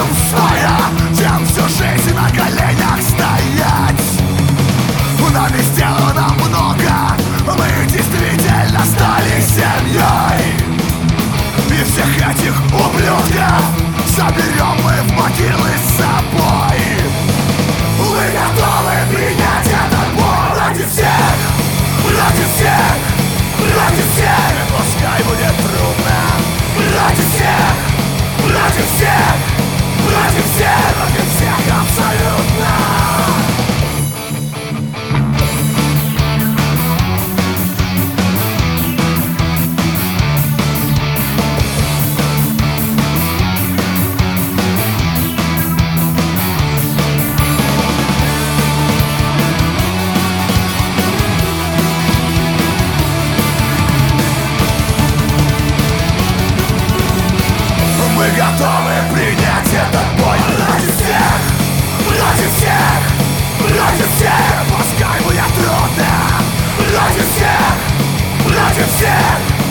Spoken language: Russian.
устоя, чем всю жизнь на коленях стоять. Нами сделано много, мы действительно стали семьей. И всех этих ублюдков соберем мы в могилы с собой. Мы готовы принять этот бой ради всех, ради всех, ради всех. Пускай будет трудно, ради всех, ради всех, ради всех, ради всех абсолютно. Мы готовы принять этот бой ради всех, ради всех, ради всех. Пускай будет трудно, ради всех, ради всех.